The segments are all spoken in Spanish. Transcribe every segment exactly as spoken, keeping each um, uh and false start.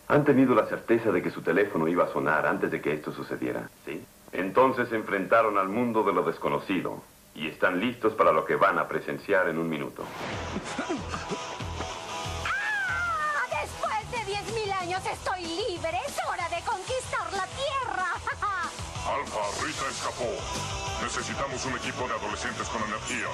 Han tenido la certeza de que su teléfono iba a sonar antes de que esto sucediera, ¿sí? Entonces se enfrentaron al mundo de lo desconocido y están listos para lo que van a presenciar en un minuto. ¡Ah! Después de diez mil años estoy libre. Es hora de conquistar la Tierra. Alfa, Rita escapó. Necesitamos un equipo de adolescentes con energía.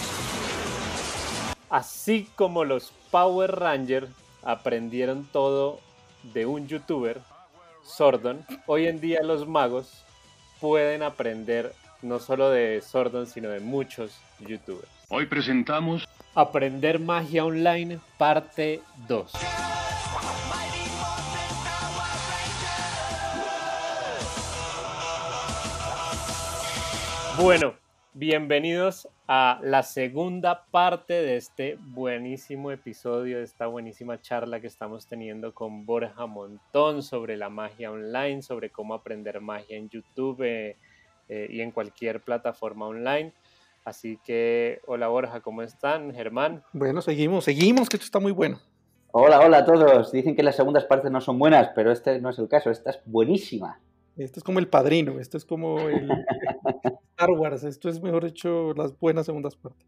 Así como los Power Rangers aprendieron todo de un youtuber, Zordon, hoy en día los magos pueden aprender no solo de Zordon, sino de muchos youtubers. Hoy presentamos Aprender Magia Online, parte dos. Bueno, bienvenidos a la segunda parte de este buenísimo episodio, de esta buenísima charla que estamos teniendo con Borja Montón sobre la magia online, sobre cómo aprender magia en YouTube eh, eh, y en cualquier plataforma online. Así que, hola Borja, ¿cómo están? Germán. Bueno, seguimos, seguimos, que esto está muy bueno. Hola, hola a todos. Dicen que las segundas partes no son buenas, pero este no es el caso, esta es buenísima. Esto es como El Padrino, esto es como el Star Wars, esto es, mejor dicho, las buenas segundas partes.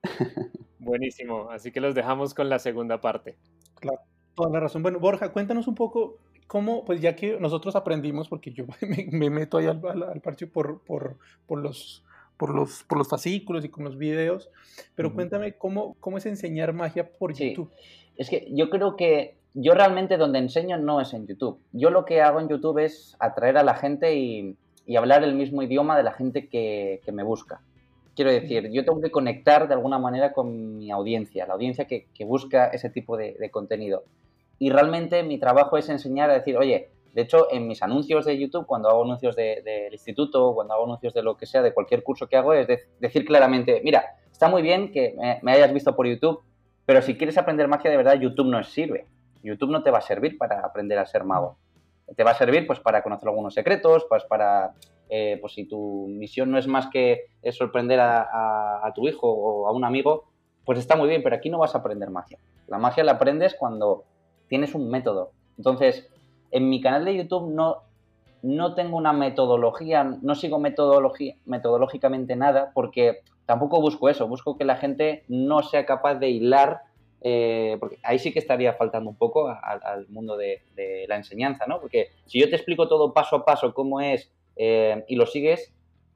Buenísimo, así que los dejamos con la segunda parte. Claro, toda la razón. Bueno, Borja, cuéntanos un poco cómo, pues ya que nosotros aprendimos, porque yo me, me meto ahí al, al, al parche por, por, por, los, por, los, por los fascículos y con los videos, pero uh-huh. Cuéntame cómo, cómo es enseñar magia por sí. YouTube. Es que yo creo que yo realmente donde enseño no es en YouTube. Yo lo que hago en YouTube es atraer a la gente y, y hablar el mismo idioma de la gente que, que me busca. Quiero decir, yo tengo que conectar de alguna manera con mi audiencia, la audiencia que, que busca ese tipo de, de contenido. Y realmente mi trabajo es enseñar a decir, oye, de hecho en mis anuncios de YouTube, cuando hago anuncios del de, de instituto, cuando hago anuncios de lo que sea, de cualquier curso que hago, es de, decir claramente, mira, está muy bien que me, me hayas visto por YouTube, pero si quieres aprender magia de verdad, YouTube no sirve. YouTube no te va a servir para aprender a ser mago. Te va a servir pues para conocer algunos secretos, pues para, eh, pues si tu misión no es más que es sorprender a, a, a tu hijo o a un amigo, pues está muy bien, pero aquí no vas a aprender magia. La magia la aprendes cuando tienes un método. Entonces, en mi canal de YouTube no, no tengo una metodología, no sigo metodología, metodológicamente nada, porque tampoco busco eso, busco que la gente no sea capaz de hilar. Eh, porque ahí sí que estaría faltando un poco a, a, al mundo de, de la enseñanza, ¿no? Porque si yo te explico todo paso a paso cómo es eh, y lo sigues,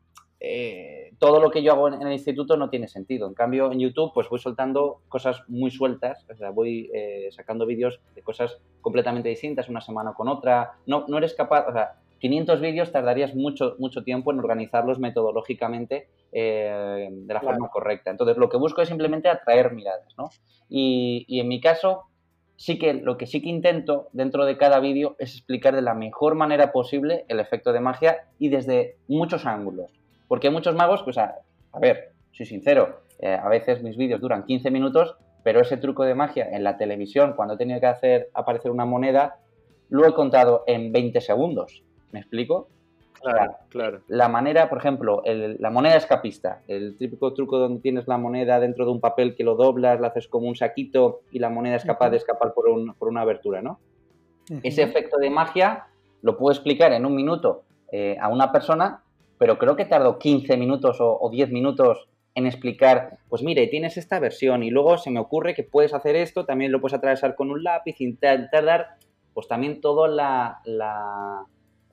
eh, todo lo que yo hago en, en el instituto no tiene sentido. En cambio, en YouTube pues voy soltando cosas muy sueltas, o sea, voy eh, sacando vídeos de cosas completamente distintas una semana con otra. No, no eres capaz, o sea, quinientos vídeos tardarías mucho, mucho tiempo en organizarlos metodológicamente eh, de la claro. forma correcta. Entonces, lo que busco es simplemente atraer miradas, ¿no? Y, y en mi caso, sí que lo que sí que intento dentro de cada vídeo es explicar de la mejor manera posible el efecto de magia y desde muchos ángulos. Porque muchos magos, pues a, a ver, soy sincero, eh, a veces mis vídeos duran quince minutos, pero ese truco de magia en la televisión, cuando he tenido que hacer aparecer una moneda, lo he contado en veinte segundos. ¿Me explico? Claro, o sea, claro. La manera, por ejemplo, el, la moneda escapista, el típico truco donde tienes la moneda dentro de un papel que lo doblas, lo haces como un saquito y la moneda es capaz uh-huh. de escapar por, un, por una abertura, ¿no? Uh-huh. Ese efecto de magia lo puedo explicar en un minuto eh, a una persona, pero creo que tardo quince minutos o, o diez minutos en explicar, pues mire, tienes esta versión y luego se me ocurre que puedes hacer esto, también lo puedes atravesar con un lápiz, intentar dar, pues también todo la... la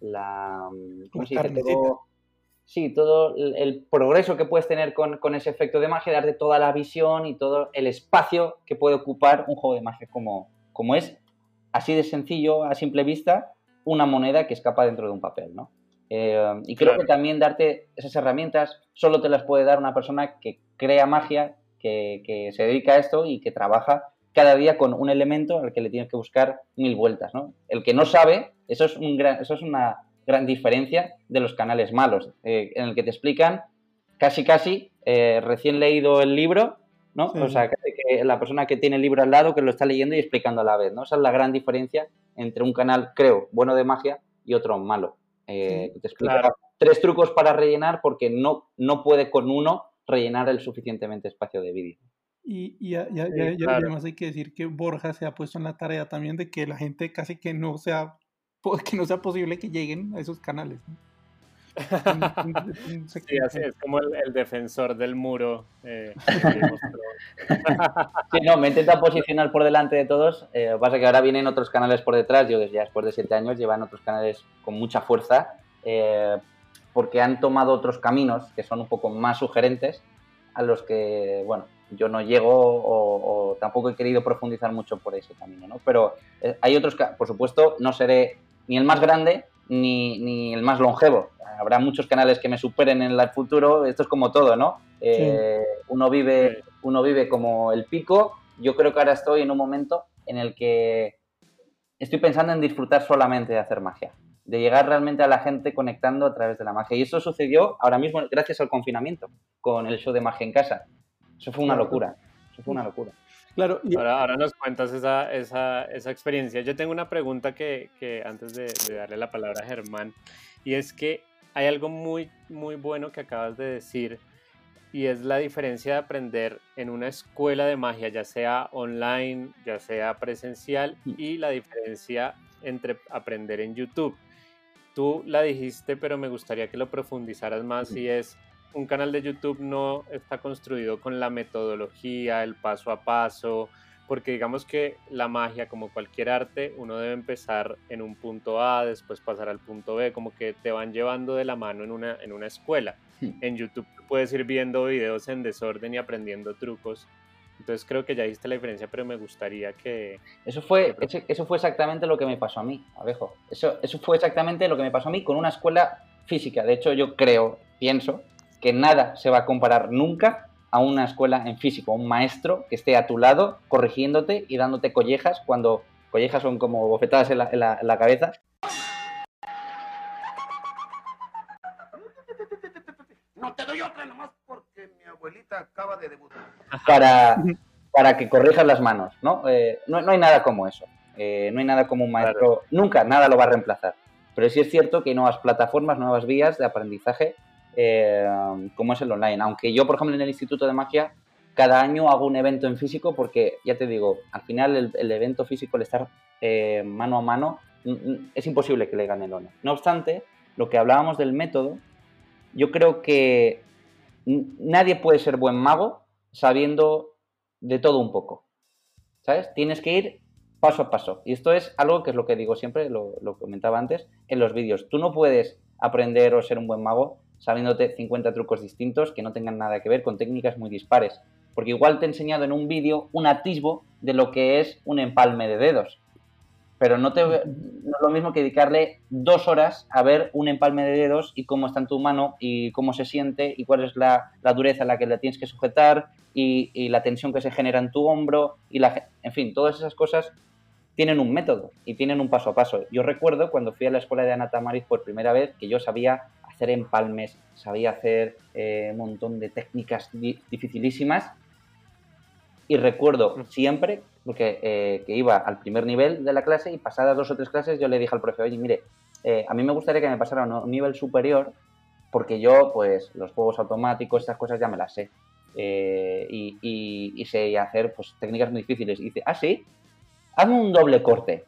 la ¿cómo se dice? Todo, sí, todo el, el progreso que puedes tener con, con ese efecto de magia, darte toda la visión y todo el espacio que puede ocupar un juego de magia como, como es, así de sencillo, a simple vista, una moneda que escapa dentro de un papel, ¿no? Eh, y creo claro. que también darte esas herramientas solo te las puede dar una persona que crea magia, que, que se dedica a esto y que trabaja cada día con un elemento al que le tienes que buscar mil vueltas, ¿no? El que no sabe, eso es, un gran, eso es una gran diferencia de los canales malos, eh, en el que te explican casi casi eh, recién leído el libro, ¿no? Sí. O sea, que la persona que tiene el libro al lado que lo está leyendo y explicando a la vez, ¿no? Esa es la gran diferencia entre un canal, creo, bueno de magia y otro malo. Eh, sí, te explica claro. tres trucos para rellenar porque no, no puede con uno rellenar el suficientemente espacio de vídeo. Y, y, a- y a- Sí, y a- y claro. además hay que decir que Borja se ha puesto en la tarea también de que la gente casi que no sea, po- que no sea posible que lleguen a esos canales, ¿no? Es un, es un- es un Sí, así secreto. es como el, el defensor del muro eh, en Game of Thrones. Sí, no, me intenta posicionar por delante de todos. Eh, lo que pasa es que ahora vienen otros canales por detrás. Yo, desde ya después de siete años, llevan otros canales con mucha fuerza eh, porque han tomado otros caminos que son un poco más sugerentes a los que, bueno, yo no llego o, o tampoco he querido profundizar mucho por ese camino, ¿no? Pero eh, hay otros, ca- por supuesto, no seré ni el más grande ni, ni el más longevo. Habrá muchos canales que me superen en el futuro. Esto es como todo, ¿no? Sí. Eh, uno vive Sí. uno vive como el pico. Yo creo que ahora estoy en un momento en el que estoy pensando en disfrutar solamente de hacer magia, de llegar realmente a la gente conectando a través de la magia. Y eso sucedió ahora mismo gracias al confinamiento, con el show de magia en casa. Eso fue una Claro. locura. Eso fue una locura. Claro, y Ahora, ahora nos cuentas esa, esa, esa experiencia. Yo tengo una pregunta que, que antes de, de darle la palabra a Germán, y es que hay algo muy, muy bueno que acabas de decir, y es la diferencia de aprender en una escuela de magia, ya sea online, ya sea presencial, y la diferencia entre aprender en YouTube. Tú la dijiste, pero me gustaría que lo profundizaras más, y es un canal de YouTube no está construido con la metodología, el paso a paso, porque digamos que la magia, como cualquier arte, uno debe empezar en un punto A, después pasar al punto B, como que te van llevando de la mano en una, en una escuela. En YouTube tú puedes ir viendo videos en desorden y aprendiendo trucos. Entonces creo que ya viste la diferencia, pero me gustaría que... Eso fue, eso, eso fue exactamente lo que me pasó a mí, Alejo. Eso, eso fue exactamente lo que me pasó a mí con una escuela física. De hecho, yo creo, pienso, que nada se va a comparar nunca a una escuela en físico, a un maestro que esté a tu lado corrigiéndote y dándote collejas cuando collejas son como bofetadas en la, en la, en la cabeza. No te doy otra nomás porque mi abuelita acaba de debutar. Para, para que corrijas las manos, ¿no? Eh, no, no hay nada como eso. Eh, no hay nada como un maestro. Claro. Nunca nada lo va a reemplazar. Pero sí es cierto que hay nuevas plataformas, nuevas vías de aprendizaje, eh, como es el online. Aunque yo, por ejemplo, en el Instituto de Magia, cada año hago un evento en físico porque, ya te digo, al final el, el evento físico, el estar eh, mano a mano, es imposible que le gane el online. No obstante, lo que hablábamos del método, yo creo que nadie puede ser buen mago sabiendo de todo un poco, ¿sabes? Tienes que ir paso a paso. Y esto es algo que es lo que digo siempre, lo, lo comentaba antes, en los vídeos. Tú no puedes aprender o ser un buen mago sabiéndote cincuenta trucos distintos que no tengan nada que ver con técnicas muy dispares. Porque igual te he enseñado en un vídeo un atisbo de lo que es un empalme de dedos. Pero no, te, no es lo mismo que dedicarle dos horas a ver un empalme de dedos y cómo está en tu mano y cómo se siente y cuál es la, la dureza a la que la tienes que sujetar y, y la tensión que se genera en tu hombro y la, en fin, todas esas cosas tienen un método y tienen un paso a paso. Yo recuerdo cuando fui a la escuela de Ana Tamariz por primera vez que yo sabía hacer empalmes, sabía hacer eh, un montón de técnicas di- dificilísimas y recuerdo siempre porque eh, que iba al primer nivel de la clase y pasadas dos o tres clases yo le dije al profe, oye, mire, eh, a mí me gustaría que me pasara a un nivel superior porque yo, pues, los juegos automáticos, estas cosas ya me las sé. Eh, y, y, y sé hacer, pues, técnicas muy difíciles. Y dice, ah, ¿sí? Hazme un doble corte.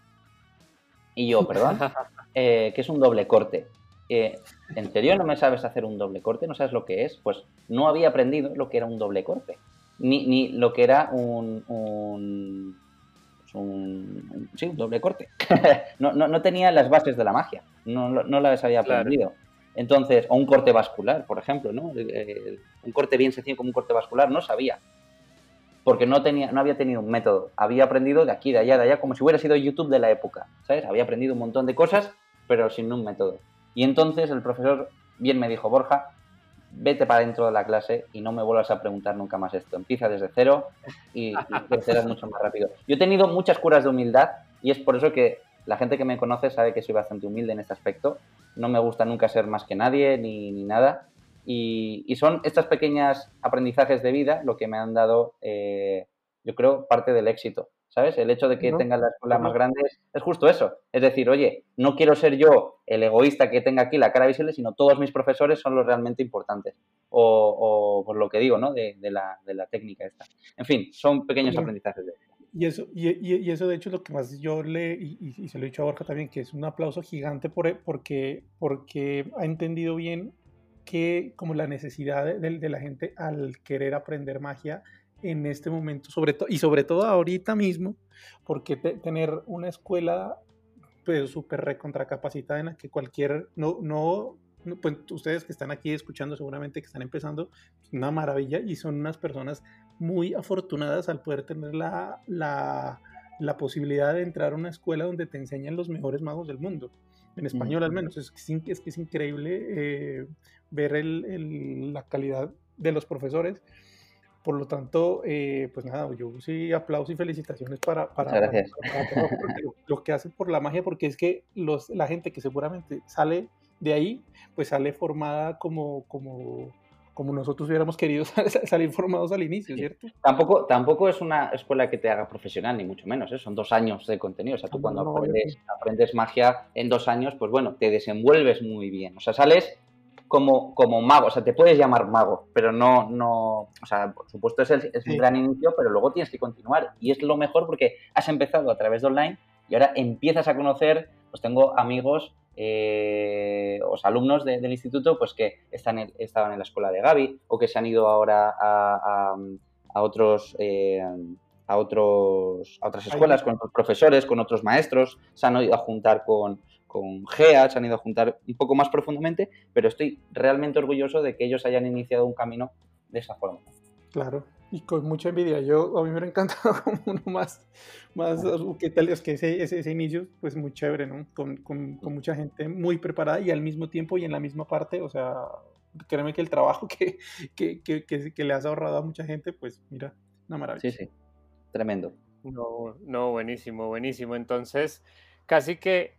Y yo, perdón, eh, ¿qué es un doble corte? Eh, ¿En serio no me sabes hacer un doble corte? ¿No sabes lo que es? Pues no había aprendido lo que era un doble corte. Ni, ni lo que era un, un, pues un, un sí, un doble corte. no, no, no tenía las bases de la magia, no, no las había aprendido. Claro. Entonces, o un corte vascular, por ejemplo, ¿no? Eh, un corte bien sencillo como un corte vascular, no sabía. Porque no, tenía, no había tenido un método. Había aprendido de aquí, de allá, de allá, como si hubiera sido YouTube de la época, ¿sabes? Había aprendido un montón de cosas, pero sin un método. Y entonces el profesor bien me dijo, Borja, vete para dentro de la clase y no me vuelvas a preguntar nunca más esto. Empieza desde cero y, y crecerás mucho más rápido. Yo he tenido muchas curas de humildad y es por eso que la gente que me conoce sabe que soy bastante humilde en este aspecto. No me gusta nunca ser más que nadie ni, ni nada. Y, y son estas pequeñas aprendizajes de vida lo que me han dado, eh, yo creo, parte del éxito. ¿sabes? El hecho de que No, tengas la escuela no. más grande es, es justo eso. Es decir, oye, no quiero ser yo el egoísta que tenga aquí la cara visible, sino todos mis profesores son los realmente importantes. O, o por lo que digo, ¿no? De, de, la, de la técnica esta. En fin, son pequeños Claro. aprendizajes de vida. Y eso, y, y- y eso de hecho es lo que más yo le, y, y- y se lo he dicho a Borja también, que es un aplauso gigante por, e- porque, porque ha entendido bien que como la necesidad de, de- de la gente al querer aprender magia en este momento, sobre todo, y sobre todo ahorita mismo, porque te- tener una escuela pues súper recontracapacitada en la que cualquier, no, no, no, pues ustedes que están aquí escuchando seguramente que están empezando, una maravilla y son unas personas muy afortunadas al poder tener la, la, la posibilidad de entrar a una escuela donde te enseñan los mejores magos del mundo, en español al menos. Es que es, in- es, que es increíble eh, ver el, el- la calidad de los profesores. Por lo tanto, eh, pues nada, yo sí aplauso y felicitaciones para, Muchas para, para, gracias. para Borja, porque lo, lo que hace por la magia, porque es que los, la gente que seguramente sale de ahí, pues sale formada como, como, como nosotros hubiéramos querido salir formados al inicio, Sí. ¿cierto? Tampoco, tampoco es una escuela que te haga profesional, ni mucho menos, ¿eh? Son dos años de contenido. O sea, tú No, cuando no, aprendes, obviamente. aprendes magia en dos años, pues bueno, te desenvuelves muy bien. O sea, sales como, como mago. O sea, te puedes llamar mago, pero no, no, o sea, por supuesto es, el- es un Sí, gran inicio, pero luego tienes que continuar. Y es lo mejor porque has empezado a través de online y ahora empiezas a conocer, pues tengo amigos, eh, o sea, alumnos de- del instituto, pues que están en- estaban en la escuela de Gaby o que se han ido ahora a, a- a otros... eh, a, otros, a otras ahí, escuelas, con otros profesores, con otros maestros, se han ido a juntar con, con Gea, se han ido a juntar un poco más profundamente, pero estoy realmente orgulloso de que ellos hayan iniciado un camino de esa forma. claro, y con mucha envidia. Yo, a mí me hubiera encantado como uno más, más, uh, ¿qué tal? Es que ese, ese, ese inicio, pues muy chévere, ¿no? Con, con, con mucha gente muy preparada y al mismo tiempo y en la misma parte, o sea, créeme que el trabajo que, que, que, que, que le has ahorrado a mucha gente, pues mira, una Sí, maravilla. sí, tremendo. No, no, buenísimo, buenísimo. Entonces, casi que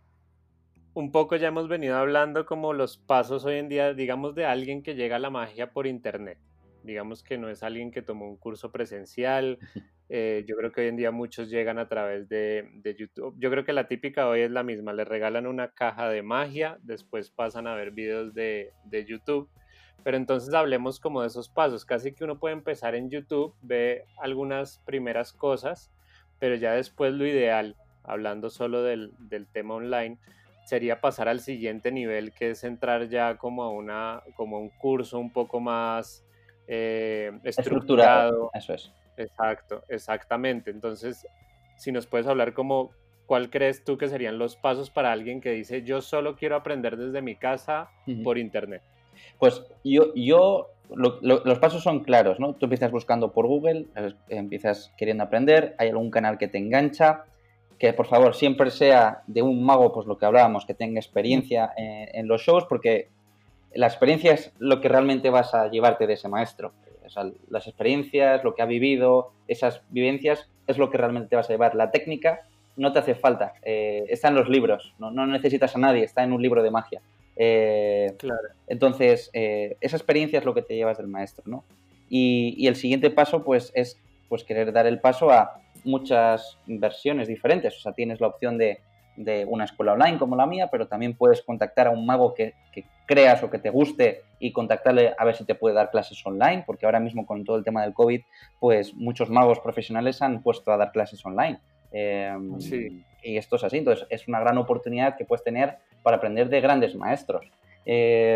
un poco ya hemos venido hablando como los pasos hoy en día, digamos, de alguien que llega a la magia por internet. Digamos que no es alguien que tomó un curso presencial. Eh, yo creo que hoy en día muchos llegan a través de, de YouTube. Yo creo que la típica hoy es la misma. Les regalan una caja de magia, después pasan a ver videos de, de YouTube. Pero entonces hablemos como de esos pasos. Casi que uno puede empezar en YouTube, ve algunas primeras cosas, pero ya después lo ideal, hablando solo del, del tema online, sería pasar al siguiente nivel, que es entrar ya como a, una, como a un curso un poco más eh, Estructurado, estructurado. eso es. Exacto, exactamente. Entonces, si nos puedes hablar como, ¿cuál crees tú que serían los pasos para alguien que dice, yo solo quiero aprender desde mi casa Ujú. por internet? Pues yo, yo lo- lo- los pasos son claros, ¿no? Tú empiezas buscando por Google, eh, empiezas queriendo aprender, hay algún canal que te engancha, que por favor siempre sea de un mago, pues lo que hablábamos, que tenga experiencia en, en los shows, porque la experiencia es lo que realmente vas a llevarte de ese maestro. O sea, las experiencias, lo que ha vivido, esas vivencias, es lo que realmente te vas a llevar. La técnica no te hace falta, eh, está en los libros, no, no necesitas a nadie, está en un libro de magia. Eh, Claro. entonces, eh, esa experiencia es lo que te llevas del maestro, ¿no? Y, y el siguiente paso, pues, es pues, querer dar el paso a muchas versiones diferentes. O sea, tienes la opción de, de una escuela online como la mía, pero también puedes contactar a un mago que, que creas o que te guste y contactarle a ver si te puede dar clases online, porque ahora mismo con todo el tema del COVID, pues muchos magos profesionales han puesto a dar clases online. Eh, Sí. Y esto es así, entonces es una gran oportunidad que puedes tener para aprender de grandes maestros. Eh,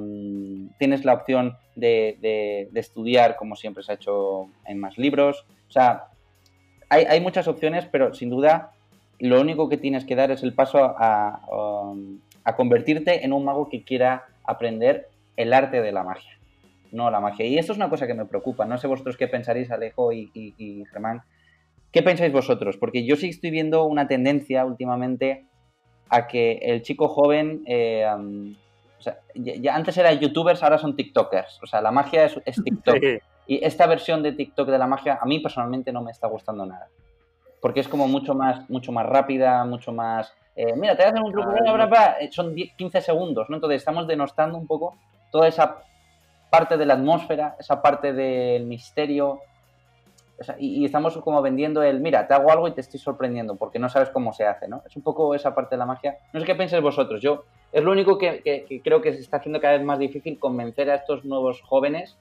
tienes la opción de, de, de estudiar como siempre se ha hecho en más libros. O sea, hay, hay muchas opciones, pero sin duda lo único que tienes que dar es el paso a, a, a convertirte en un mago que quiera aprender el arte de la magia, no la magia. Y esto es una cosa que me preocupa. No sé vosotros qué pensaréis, Alejo y, y, y Germán. ¿Qué pensáis vosotros? Porque yo sí estoy viendo una tendencia últimamente a que el chico joven, eh, um, o sea, ya, ya antes eran youtubers, ahora son tiktokers. O sea, la magia es, es TikTok. Sí. Y esta versión de TikTok de la magia a mí personalmente no me está gustando nada. Porque es como mucho más, mucho más rápida, mucho más... Eh, mira, te voy a hacer un truco, bla, bla, bla, son diez, quince segundos, ¿no? Entonces estamos denostando un poco toda esa parte de la atmósfera, esa parte del misterio. O sea, y, y estamos como vendiendo el, mira, te hago algo y te estoy sorprendiendo porque no sabes cómo se hace, ¿no? Es un poco esa parte de la magia. No sé qué pensáis vosotros. Yo, es lo único que, que, que creo que se está haciendo cada vez más difícil convencer a estos nuevos jóvenes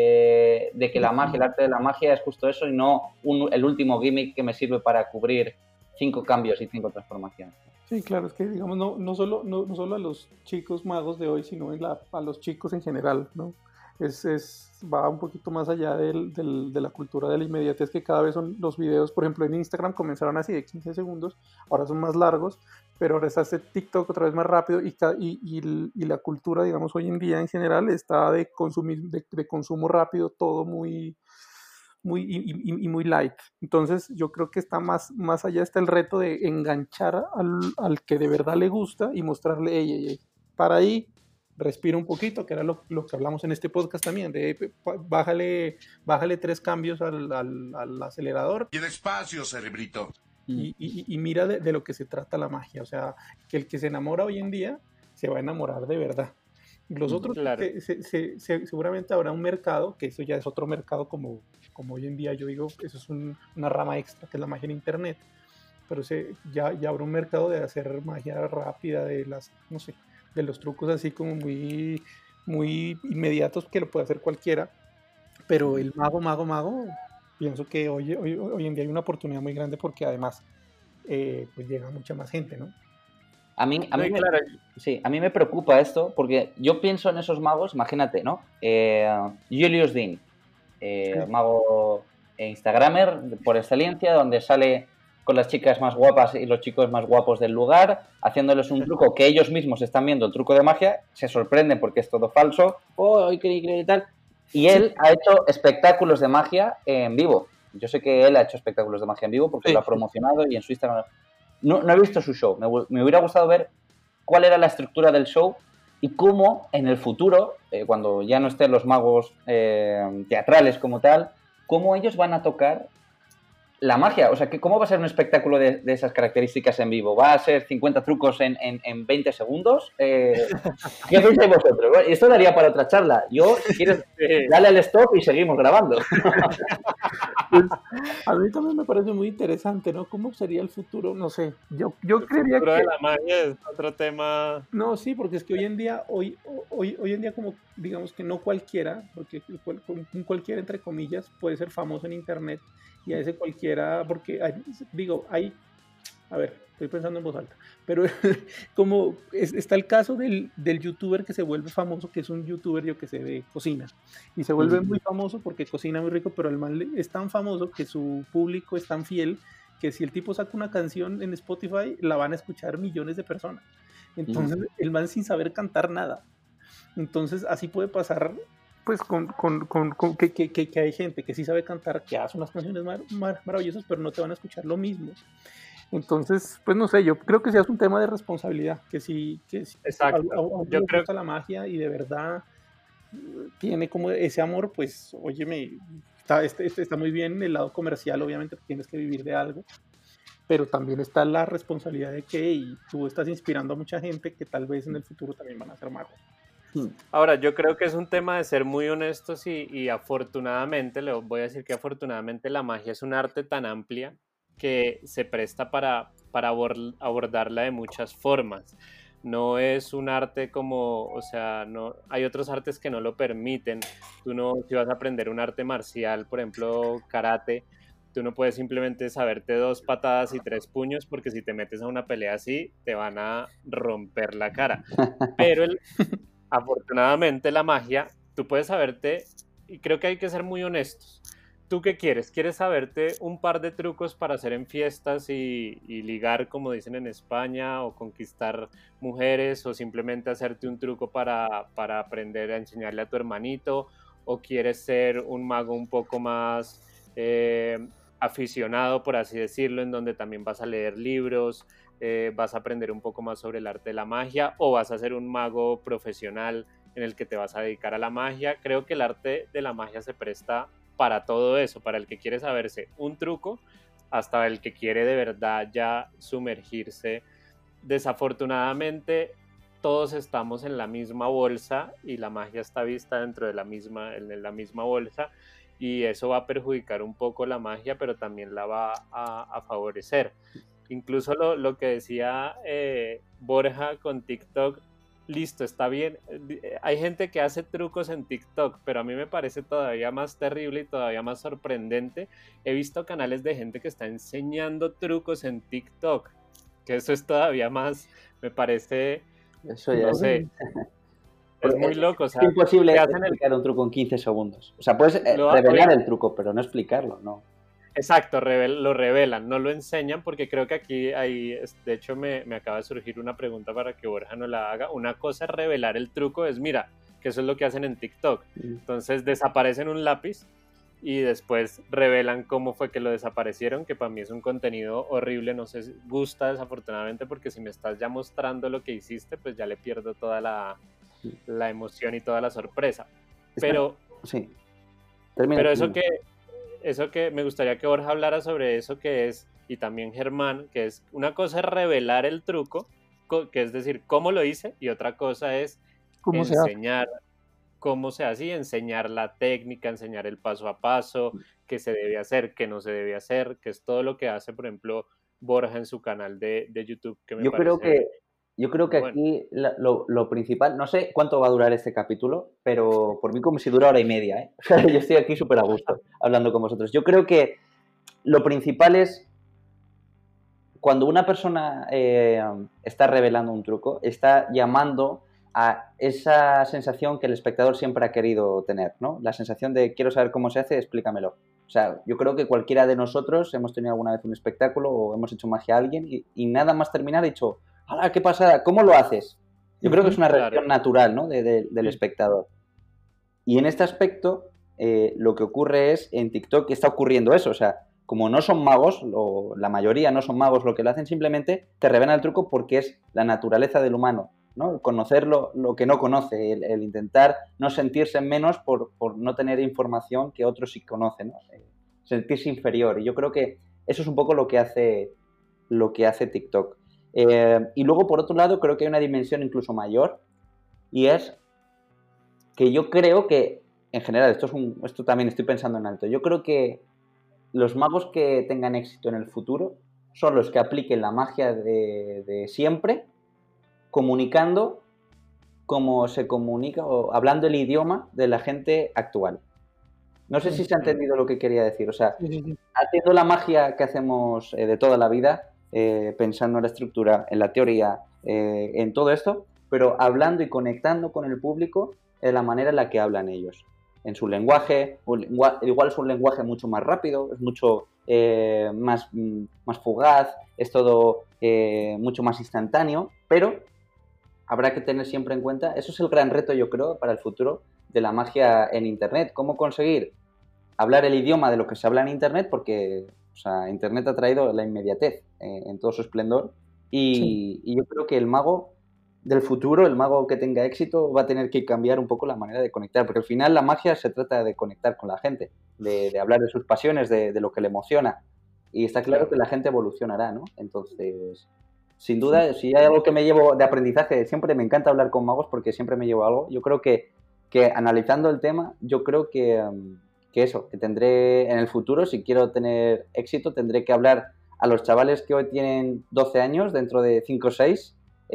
eh, de que la magia, el arte de la magia es justo eso y no un, el último gimmick que me sirve para cubrir cinco cambios y cinco transformaciones. Sí, claro, es que digamos, no, no, solo, no, no solo a los chicos magos de hoy, sino en la, a los chicos en general, ¿no? Es, es, va un poquito más allá del, del, de la cultura de la inmediatez, que cada vez son los videos, por ejemplo en Instagram comenzaron así de quince segundos, ahora son más largos, pero ahora está este TikTok otra vez más rápido y, y, y, y la cultura, digamos, hoy en día en general está de, consumir, de, de consumo rápido, todo muy... Muy, y, y, y muy light. Entonces yo creo que está más, más allá está el reto de enganchar al, al que de verdad le gusta y mostrarle, ey, ey, ey, para ahí, respira un poquito, que era lo, lo que hablamos en este podcast también, de bájale, bájale tres cambios al, al, al acelerador. Y despacio, cerebrito. Y, y, y mira de, de lo que se trata la magia, o sea, que el que se enamora hoy en día se va a enamorar de verdad. Los otros, claro. se, se, se, se, seguramente habrá un mercado, que eso ya es otro mercado como, como hoy en día yo digo, eso es un, una rama extra, que es la magia en internet, pero se, ya, ya habrá un mercado de hacer magia rápida, de las, no sé, de los trucos así como muy, muy inmediatos que lo puede hacer cualquiera, pero el mago, mago, mago, pienso que hoy, hoy, hoy en día hay una oportunidad muy grande porque además eh, pues llega mucha más gente, ¿no? A mí, a, mí Sí, me, claro. sí, a mí me preocupa esto porque yo pienso en esos magos, imagínate, ¿no? Eh, Julius Dean, eh, Sí. mago e instagramer por excelencia, donde sale con las chicas más guapas y los chicos más guapos del lugar, haciéndoles un truco que ellos mismos están viendo, el truco de magia, se sorprenden porque es todo falso, oh, increíble y tal, y él ha hecho espectáculos de magia en vivo. Yo sé que él ha hecho espectáculos de magia en vivo porque Sí. lo ha promocionado y en su Instagram... No, no he visto su show, me, me hubiera gustado ver cuál era la estructura del show y cómo en el futuro, eh, cuando ya no estén los magos eh, teatrales como tal, cómo ellos van a tocar la magia. O sea, que ¿cómo va a ser un espectáculo de, de esas características en vivo? ¿Va a ser cincuenta trucos en, en, en veinte segundos? Eh, ¿Qué pensáis vosotros? Bueno, esto daría para otra charla. Yo, si quieres, dale al stop y seguimos grabando. Pues, a mí también me parece muy interesante, ¿no? ¿Cómo sería el futuro? No sé, yo, yo El creería futuro que... de la magia es otro tema. No, sí, porque es que hoy en día, hoy, hoy, hoy en día como digamos que no cualquiera, porque cual, un cualquiera entre comillas puede ser famoso en internet y a ese cualquiera, porque hay, digo, hay, a ver, estoy pensando en voz alta, pero como es, está el caso del, del youtuber que se vuelve famoso, que es un youtuber yo que sé de cocina, y se vuelve muy famoso porque cocina muy rico, pero el man es tan famoso que su público es tan fiel que si el tipo saca una canción en Spotify, la van a escuchar millones de personas. Entonces, mm. el man sin saber cantar nada. Entonces, así puede pasar, pues, con, con, con, con que, que, que, que hay gente que sí sabe cantar, que hace unas canciones mar, mar, maravillosas, pero no te van a escuchar lo mismo. Entonces, pues, no sé, yo creo que sí es un tema de responsabilidad, que sí, que sí, Exacto. A, a, a yo le creo gusta la magia y de verdad tiene como ese amor, pues, óyeme, está, está, está muy bien el lado comercial, obviamente, tienes que vivir de algo, pero también está la responsabilidad de que y tú estás inspirando a mucha gente que tal vez en el futuro también van a ser magos. Ahora, yo creo que es un tema de ser muy honestos y, y afortunadamente, le voy a decir que afortunadamente la magia es un arte tan amplia que se presta para, para abordarla de muchas formas. No es un arte como, o sea, no, hay otros artes que no lo permiten. Tú no, si vas a aprender un arte marcial, por ejemplo, karate, tú no puedes simplemente saberte dos patadas y tres puños porque si te metes a una pelea así, te van a romper la cara. Pero el, afortunadamente la magia, tú puedes saberte, y creo que hay que ser muy honestos. ¿Tú qué quieres? ¿Quieres saberte un par de trucos para hacer en fiestas y, y ligar, como dicen en España, o conquistar mujeres, o simplemente hacerte un truco para, para aprender a enseñarle a tu hermanito? ¿O quieres ser un mago un poco más eh, aficionado, por así decirlo, en donde también vas a leer libros, eh, vas a aprender un poco más sobre el arte de la magia, o vas a ser un mago profesional en el que te vas a dedicar a la magia? Creo que el arte de la magia se presta para todo eso, para el que quiere saberse un truco hasta el que quiere de verdad ya sumergirse. Desafortunadamente todos estamos en la misma bolsa y la magia está vista dentro de la misma, en la misma bolsa, y eso va a perjudicar un poco la magia, pero también la va a, a favorecer. Incluso lo, lo que decía eh, Borja con TikTok, listo, está bien. Hay gente que hace trucos en TikTok, pero a mí me parece todavía más terrible y todavía más sorprendente. He visto canales de gente que está enseñando trucos en TikTok, que eso es todavía más, me parece, Eso ya no es, sé, es muy loco. O sea, es imposible te hacen el- explicar un truco en quince segundos. O sea, puedes eh, Lo- revelar oye. el truco, pero no explicarlo, ¿no? Exacto, revel- lo revelan, no lo enseñan, porque creo que aquí hay, es- de hecho me, me acaba de surgir una pregunta para que Borja no la haga. Una cosa es revelar el truco, es mira, que eso es lo que hacen en TikTok. Mm. Entonces desaparecen un lápiz y después revelan cómo fue que lo desaparecieron, que para mí es un contenido horrible, no sé si gusta desafortunadamente, porque si me estás ya mostrando lo que hiciste, pues ya le pierdo toda la, la emoción y toda la sorpresa. Pero, Sí. Termina, pero eso termina. que eso que me gustaría que Borja hablara sobre eso, que es, y también Germán, que es una cosa es revelar el truco, co- que es decir, cómo lo hice, y otra cosa es ¿Cómo se hace? enseñar cómo se hace y enseñar la técnica, enseñar el paso a paso, qué se debe hacer, qué no se debe hacer, que es todo lo que hace, por ejemplo, Borja en su canal de, de YouTube, que me Yo creo parece que, yo creo que bueno. aquí la- lo, lo principal, no sé cuánto va a durar este capítulo, pero por mí como si dura hora y media, ¿eh? O sea, yo estoy aquí súper a gusto hablando con vosotros. Yo creo que lo principal es cuando una persona eh, está revelando un truco, está llamando a esa sensación que el espectador siempre ha querido tener, ¿no? La sensación de quiero saber cómo se hace, explícamelo. O sea, yo creo que cualquiera de nosotros hemos tenido alguna vez un espectáculo o hemos hecho magia a alguien y, y nada más terminar he dicho, ¡hala, qué pasada! ¿Cómo lo haces? Yo creo que es una Claro. reacción natural, ¿no? de- de- del Sí. espectador. Y en este aspecto, eh, lo que ocurre es, en TikTok está ocurriendo eso, o sea, como no son magos, o la mayoría no son magos, lo que lo hacen simplemente te revelan el truco porque es la naturaleza del humano, ¿no? El conocer lo, lo que no conoce, el, el intentar no sentirse menos por, por no tener información que otros sí conocen, ¿no? Eh, sentirse inferior. Y yo creo que eso es un poco lo que hace, lo que hace TikTok. Eh, y luego, por otro lado, creo que hay una dimensión incluso mayor, y es que yo creo que, en general, esto, es un, esto también estoy pensando en alto, yo creo que los magos que tengan éxito en el futuro son los que apliquen la magia de, de siempre, comunicando como se comunica, o hablando el idioma de la gente actual. No sé si se ha entendido lo que quería decir, o sea, Sí, sí, sí. haciendo la magia que hacemos eh, de toda la vida, eh, pensando en la estructura, en la teoría, eh, en todo esto, pero hablando y conectando con el público de la manera en la que hablan ellos, en su lenguaje, un lengua- igual es un lenguaje mucho más rápido, es mucho eh, más, mm, más fugaz, es todo eh, mucho más instantáneo, pero habrá que tener siempre en cuenta, eso es el gran reto yo creo para el futuro de la magia en Internet, cómo conseguir hablar el idioma de lo que se habla en Internet, porque o sea, Internet ha traído la inmediatez eh, en todo su esplendor y, Sí. y yo creo que el mago del futuro, el mago que tenga éxito, va a tener que cambiar un poco la manera de conectar, porque al final la magia se trata de conectar con la gente, de, de hablar de sus pasiones, de, de lo que le emociona, y está claro Claro. que la gente evolucionará, ¿no? Entonces, sin duda, si hay algo que me llevo de aprendizaje, siempre me encanta hablar con magos porque siempre me llevo algo, yo creo que, que analizando el tema, yo creo que, um, que eso, que tendré en el futuro, si quiero tener éxito, tendré que hablar a los chavales que hoy tienen doce años, dentro de cinco o seis,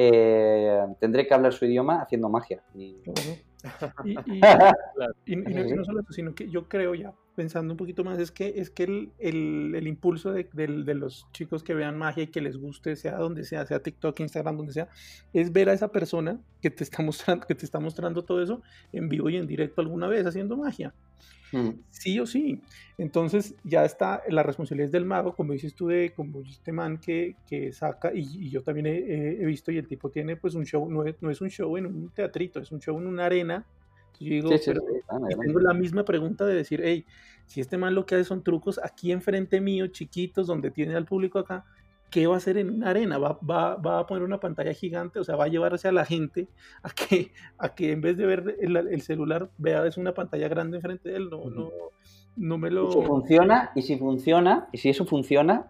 eh, tendré que hablar su idioma haciendo magia. Y... Claro. Y, y- Claro. y- y no, y no solo eso, sino que yo creo ya, pensando un poquito más, es que, es que el, el- el impulso de, del- de los chicos que vean magia y que les guste, sea donde sea, sea TikTok, Instagram, donde sea, es ver a esa persona que te está mostrando, que te está mostrando todo eso en vivo y en directo alguna vez haciendo magia. Mm. Sí o sí. Entonces ya está la responsabilidad es del mago, como dices tú, de como este man que, que saca, y, y yo también he, he- he visto, y el tipo tiene pues un show, no es, no es un show en un teatrito, es un show en una arena. Yo digo, Sí, sí, pero sí, ah, y tengo la misma pregunta de decir, hey, si este man lo que hace son trucos aquí enfrente mío, chiquitos, donde tiene al público acá, ¿qué va a hacer en una arena? ¿Va, va, va a poner una pantalla gigante? O sea, va a llevarse a la gente a que, a que en vez de ver el, el celular, vea es una pantalla grande enfrente de él. No, no, no me lo... Y si funciona, y si funciona, y si eso funciona,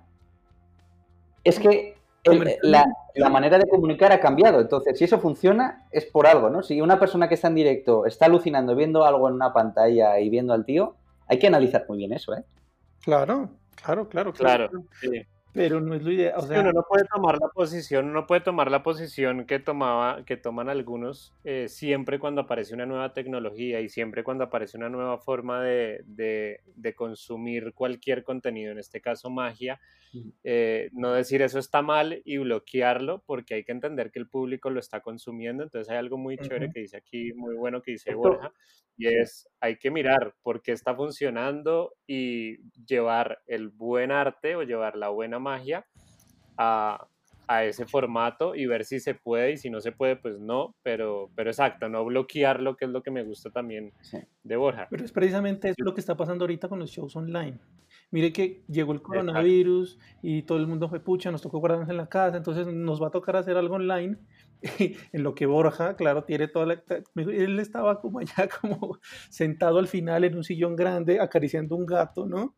es que el- la, la manera de comunicar ha cambiado. Entonces, si eso funciona, es por algo, ¿no? Si una persona que está en directo está alucinando viendo algo en una pantalla y viendo al tío, hay que analizar muy bien eso, ¿eh? Claro, claro, claro, Claro, claro. sí. Pero no es lo ideal. O Sí, sea, uno no puede tomar la posición, uno puede tomar la posición que tomaba, que toman algunos eh, siempre cuando aparece una nueva tecnología y siempre cuando aparece una nueva forma de, de- de consumir cualquier contenido, en este caso magia, Ujú. eh, no decir eso está mal y bloquearlo porque hay que entender que el público lo está consumiendo. Entonces hay algo muy chévere ujú, que dice aquí, muy bueno que dice Esto, Borja, y sí. es hay que mirar por qué está funcionando y llevar el buen arte o llevar la buena magia a, a ese formato y ver si se puede y si no se puede, pues no, pero, pero exacto, no bloquearlo, que es lo que me gusta también Sí. de Borja. pero es precisamente eso lo que está pasando ahorita con los shows online. Mire que llegó el Exacto. coronavirus y todo el mundo fue pucha, nos tocó guardarnos en la casa, entonces nos va a tocar hacer algo online. En lo que Borja, claro, tiene toda la... Él estaba como allá, como sentado al final en un sillón grande, acariciando un gato, ¿no?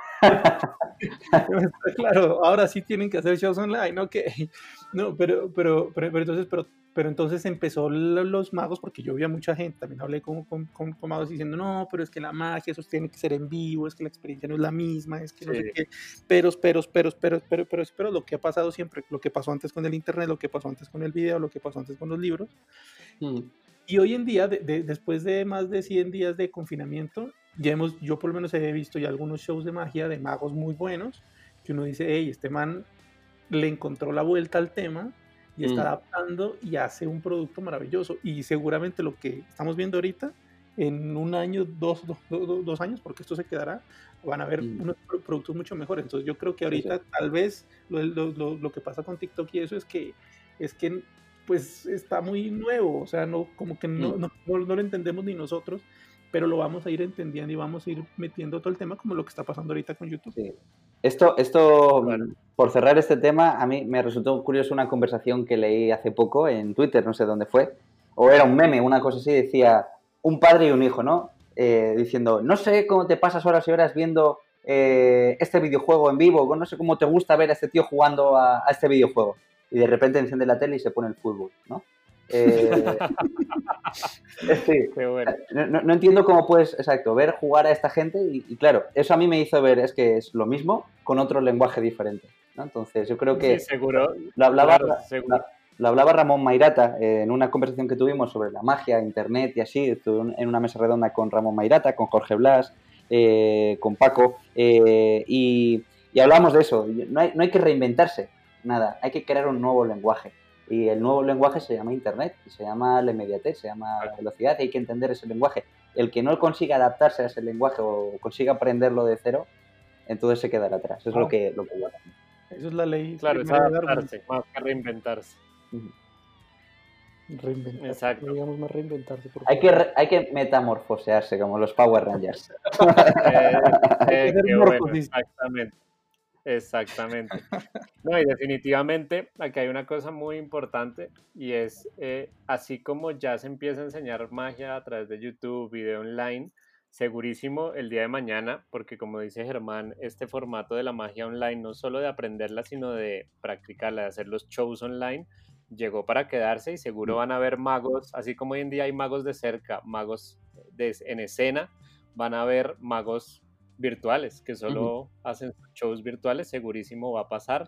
Claro, ahora sí tienen que hacer shows online, ok. No, pero, pero, pero, pero entonces, pero, pero entonces empezó lo- los magos, porque yo vi a mucha gente, también hablé con, con, con- con magos diciendo, no, pero es que la magia, eso tiene que ser en vivo, es que la experiencia no es la misma, es que no sé Sí, qué, peros, peros, peros, peros, pero, pero, pero lo que ha pasado siempre, lo que pasó antes con el internet, lo que pasó antes con el video, lo que pasó antes con los libros, Mm. y hoy en día, de- de- después de más de cien días de confinamiento, ya hemos, yo por lo menos he visto ya algunos shows de magia de magos muy buenos, que uno dice, hey, este man le encontró la vuelta al tema y está Mm. adaptando y hace un producto maravilloso. Y seguramente lo que estamos viendo ahorita, en un año, dos, dos, dos- dos años, porque esto se quedará, van a haber Mm. unos pro- productos mucho mejores. Entonces yo creo que Sí, sí. ahorita tal vez lo, lo- lo- lo que pasa con TikTok y eso es que, es que pues está muy nuevo, o sea, no, como que no, Mm. no, no, no lo entendemos ni nosotros, pero lo vamos a ir entendiendo y vamos a ir metiendo todo el tema como lo que está pasando ahorita con YouTube. Sí. Esto, esto, claro. mm, por cerrar este tema, a mí me resultó curioso una conversación que leí hace poco en Twitter, no sé dónde fue, o era un meme, una cosa así, decía un padre y un hijo, ¿no? Eh, diciendo, no sé cómo te pasas horas y horas viendo eh, este videojuego en vivo, no sé cómo te gusta ver a este tío jugando a, a este videojuego. Y de repente enciende la tele y se pone el fútbol, ¿no? Eh, sí. Qué bueno. No, no- no entiendo cómo puedes, exacto, ver jugar a esta gente y, y claro, eso a mí me hizo ver, es que es lo mismo con otro lenguaje diferente, ¿no? Entonces yo creo Sí, que seguro, lo hablaba, claro, seguro. la- lo hablaba Ramón Mairata eh, en una conversación que tuvimos sobre la magia, internet y así, estuve en una mesa redonda con Ramón Mairata, con Jorge Blas, eh, con Paco, eh, y, y hablamos de eso, no hay, no hay que reinventarse, nada, hay que crear un nuevo lenguaje. Y el nuevo lenguaje se llama Internet, y se llama la inmediatez, se llama la velocidad, y hay que entender ese lenguaje. El que no consiga adaptarse a ese lenguaje o consiga aprenderlo de cero, entonces se quedará atrás. Eso es Ah. lo que, lo que yo hago. Esa es la ley Claro, es primera de Darwin. adaptarse, más que reinventarse. Ujú. Reinventarse. Exacto. No digamos más reinventarse. Por Hay que, re- hay que metamorfosearse como los Power Rangers. Eh, Hay que eh, hacer qué bueno, morfosis. exactamente. Exactamente. No, y definitivamente aquí hay una cosa muy importante y es, eh, así como ya se empieza a enseñar magia a través de YouTube, video online, segurísimo el día de mañana, porque como dice Germán, este formato de la magia online, no solo de aprenderla, sino de practicarla, de hacer los shows online, llegó para quedarse y seguro van a haber magos, así como hoy en día hay magos de cerca, magos de, en escena, van a haber magos virtuales que solo hacen shows virtuales, segurísimo va a pasar.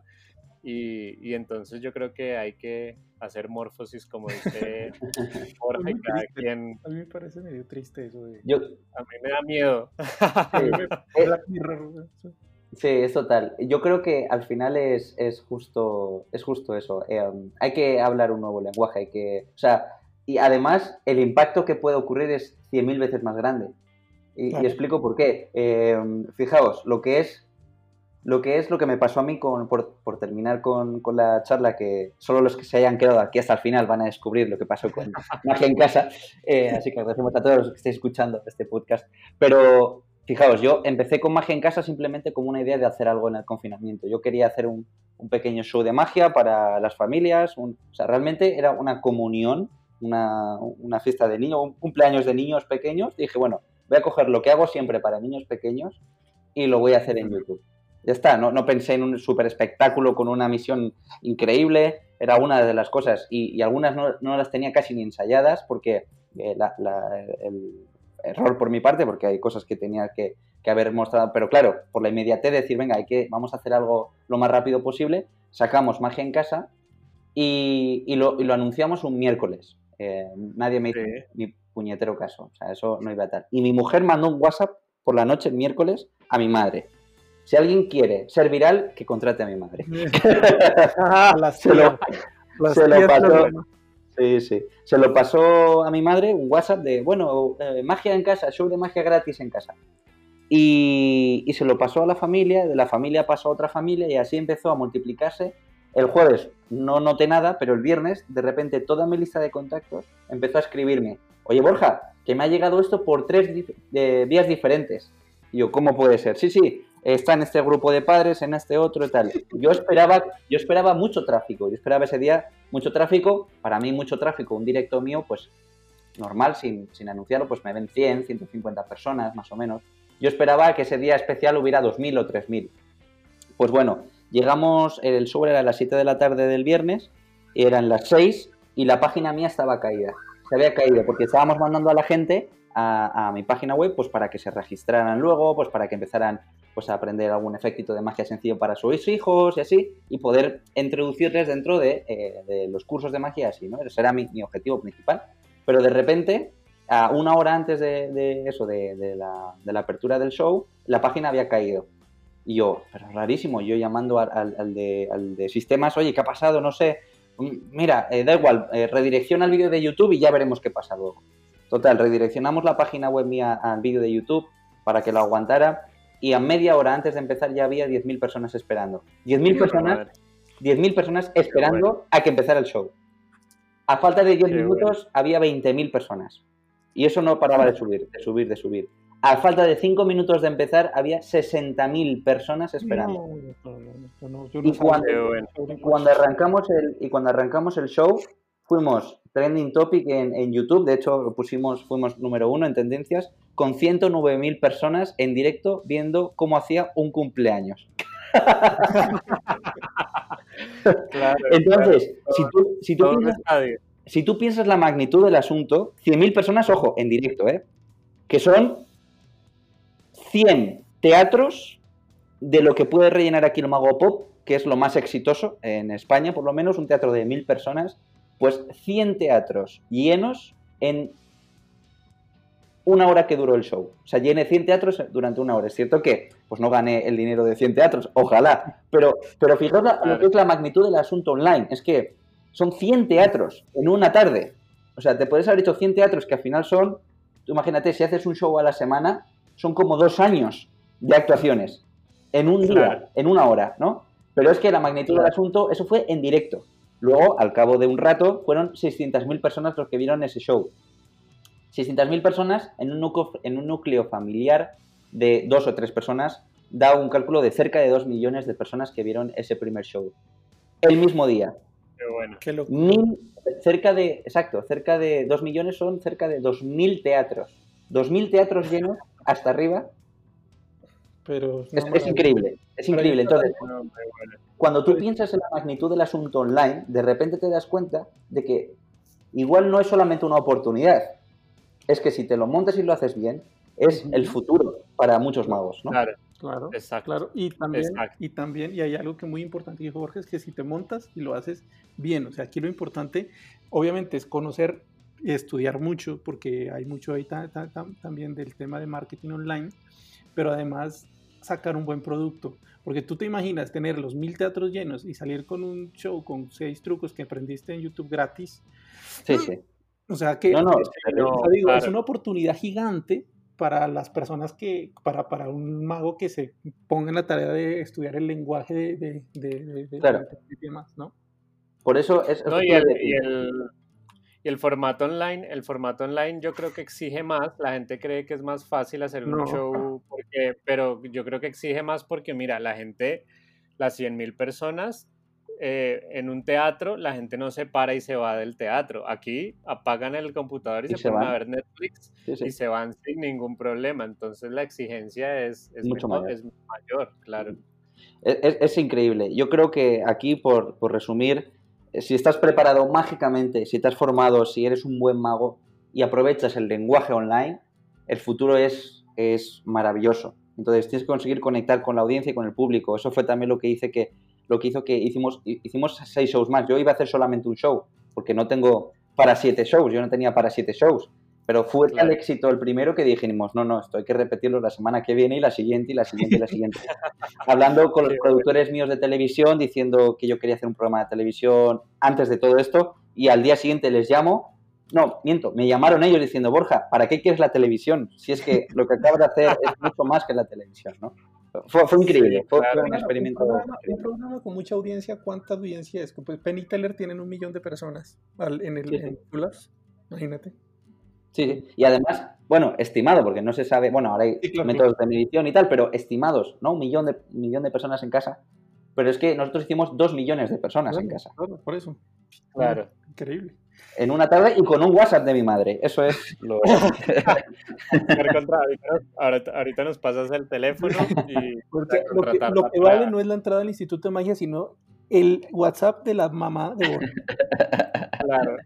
Y, y entonces yo creo que hay que hacer morfosis, como dice Jorge, muy cada triste. quien, A mí me parece medio triste eso de... Yo, a mí me da miedo. A mí me- eh, Black Mirror, eso. sí, es total. Yo creo que al final es, es justo, es justo eso. Eh, hay que hablar un nuevo lenguaje, hay que, o sea, y además el impacto que puede ocurrir es cien mil veces más grande. Y, Claro. y explico por qué. Eh, fijaos, lo que es lo que es lo que me pasó a mí con, por, por terminar con, con la charla, que solo los que se hayan quedado aquí hasta el final van a descubrir lo que pasó con Magia en Casa, eh, así que agradecemos a todos los que estéis escuchando este podcast. Pero fijaos, yo empecé con Magia en Casa simplemente como una idea de hacer algo en el confinamiento. Yo quería hacer un, un pequeño show de magia para las familias, un, o sea, realmente era una comunión, una, una fiesta de niños, un cumpleaños de niños pequeños. Y dije, bueno, voy a coger lo que hago siempre para niños pequeños y lo voy a hacer en YouTube. Ya está, no, no pensé en un super espectáculo con una misión increíble, era una de las cosas, y, y algunas no, no las tenía casi ni ensayadas porque eh, la, la, el error por mi parte, porque hay cosas que tenía que, que haber mostrado, pero claro, por la inmediatez de decir, venga, hay que, vamos a hacer algo lo más rápido posible, sacamos Magia en Casa y, y, lo, y lo anunciamos un miércoles. Eh, nadie me hizo Sí. ni puñetero caso, o sea, eso no iba a tal. Y mi mujer mandó un WhatsApp por la noche, el miércoles, a mi madre. Si alguien quiere ser viral, que contrate a mi madre. Las Se lo, tías, las se lo tías, pasó, pero- sí, sí. Se lo pasó a mi madre un WhatsApp de, bueno, eh, magia en casa, show de magia gratis en casa. Y, y se lo pasó a la familia, de la familia pasó a otra familia y así empezó a multiplicarse. El jueves no noté nada, pero el viernes, de repente, toda mi lista de contactos empezó a escribirme, oye, Borja, que me ha llegado esto por tres dif- de vías diferentes. Y yo, ¿cómo puede ser? Sí, sí, está en este grupo de padres, en este otro y tal. Yo esperaba, yo esperaba mucho tráfico, yo esperaba ese día mucho tráfico, para mí mucho tráfico, un directo mío, pues normal, sin, sin anunciarlo, pues me ven cien, ciento cincuenta personas, más o menos. Yo esperaba que ese día especial hubiera dos mil o tres mil. Pues bueno, llegamos, el show era a las siete de la tarde del viernes, eran las seis y la página mía estaba caída. Se había caído porque estábamos mandando a la gente a, a mi página web pues para que se registraran luego, pues para que empezaran pues a aprender algún efectito de magia sencillo para sus hijos y así, y poder introducirles dentro de, eh, de los cursos de magia así, ¿no? Ese era mi, mi objetivo principal. Pero de repente, a una hora antes de, de eso, de, de, la, de la apertura del show, la página había caído. Y yo, pero rarísimo, yo llamando al, al, al, de, al de sistemas, oye, ¿qué ha pasado? No sé. Mira, eh, da igual, eh, redirecciona el vídeo de YouTube y ya veremos qué pasa luego. Total, redireccionamos la página web mía al vídeo de YouTube para que lo aguantara y a media hora antes de empezar ya había diez mil personas esperando. diez mil personas, diez mil personas esperando bueno. a que empezara el show. A falta de diez minutos bueno. había veinte mil personas. Y eso no paraba de subir, de subir, de subir. A falta de cinco minutos de empezar había sesenta mil personas esperando. No, no, no, no, yo no y, cuando, bueno. cuando arrancamos el, y cuando arrancamos el show, fuimos trending topic en, en YouTube. De hecho, pusimos, fuimos número uno en tendencias con ciento nueve mil personas en directo viendo cómo hacía un cumpleaños. Claro, entonces, claro. si tú, si tú piensas, si tú piensas la magnitud del asunto, cien mil personas, ojo, en directo, ¿eh? Que son cien teatros de lo que puede rellenar aquí el Mago Pop, que es lo más exitoso en España, por lo menos, un teatro de mil personas, pues cien teatros llenos en una hora que duró el show. O sea, llené cien teatros durante una hora. Es cierto que pues no gané el dinero de cien teatros, ojalá, pero, pero fijaos la, lo que es la magnitud del asunto online. Es que son cien teatros en una tarde. O sea, te puedes haber hecho cien teatros que al final son, tú imagínate, si haces un show a la semana, son como dos años de actuaciones en un día, claro. en una hora, ¿no? Pero es que la magnitud claro. del asunto, eso fue en directo. Luego, al cabo de un rato, fueron seiscientas mil personas los que vieron ese show. seiscientas mil personas en un, núcleo, en un núcleo familiar de dos o tres personas da un cálculo de cerca de dos millones de personas que vieron ese primer show. El mismo día. Qué bueno. Qué loco. Mil, cerca de, exacto, cerca de dos millones son cerca de dos mil teatros. dos mil teatros llenos hasta arriba. Pero es, es increíble, es increíble. Entonces, cuando tú piensas en la magnitud del asunto online, de repente te das cuenta de que igual no es solamente una oportunidad, es que si te lo montas y lo haces bien, es el futuro para muchos magos, ¿no? Claro, claro, exacto. claro. Y también, exacto. y también, y hay algo que muy importante, dijo Jorge, es que si te montas y lo haces bien, o sea, aquí lo importante, obviamente, es conocer y estudiar mucho, porque hay mucho ahí ta, ta, ta, también del tema de marketing online, pero además sacar un buen producto, porque tú te imaginas tener los mil teatros llenos y salir con un show con seis trucos que aprendiste en YouTube gratis. Sí, sí. O sea que no, no, es, no, o sea, digo, claro. es una oportunidad gigante para las personas que, para, para un mago que se ponga en la tarea de estudiar el lenguaje de, de, de, de, claro. de, de temas, ¿no? Por eso es... No, y, el, y, el, y el formato online, el formato online yo creo que exige más, la gente cree que es más fácil hacer un no. show, porque, pero yo creo que exige más porque mira, la gente, las cien mil personas, Eh, en un teatro la gente no se para y se va del teatro. Aquí apagan el computador y, y se, se ponen van. a ver Netflix sí, sí. y se van sin ningún problema. Entonces la exigencia es, es, mucho mejor, mayor. es mayor, claro. Es, es, es increíble. Yo creo que aquí, por, por resumir, si estás preparado mágicamente, si te has formado, si eres un buen mago y aprovechas el lenguaje online, el futuro es, es maravilloso. Entonces tienes que conseguir conectar con la audiencia y con el público. Eso fue también lo que hice que, lo que hizo que hicimos, hicimos seis shows más. Yo iba a hacer solamente un show, porque no tengo para siete shows, yo no tenía para siete shows. Pero fue Claro. tal éxito el primero que dijimos, no, no, esto hay que repetirlo la semana que viene y la siguiente y la siguiente y la siguiente. Hablando con los Qué productores míos de televisión, diciendo que yo quería hacer un programa de televisión antes de todo esto, y al día siguiente les llamo, no, miento, me llamaron ellos diciendo, Borja, ¿para qué quieres la televisión? Si es que lo que acabas de hacer es mucho más que la televisión, ¿no? Fue, fue increíble, Sí, fue, claro. fue un Claro, experimento un programa, un increíble. programa con mucha audiencia, ¿cuánta audiencia es? Pues Penn y Teller tienen un millón de personas al- en el Sí, sí. en Plus, imagínate. Sí, sí. Y además, bueno, estimado, porque no se sabe, bueno, ahora hay Sí, claro, métodos de medición y tal, pero estimados, ¿no? Un millón de, un millón de personas en casa. Pero es que nosotros hicimos dos millones de personas en claro, casa. claro, por eso. Claro. Increíble. En una tarde y con un WhatsApp de mi madre. Eso es lo... Mar Contra, ahorita, ahorita- ahorita nos pasas el teléfono y Porque para lo que, contratarla lo que para- vale no es la entrada al Instituto de Magia, sino el WhatsApp de la mamá de Borja. Claro,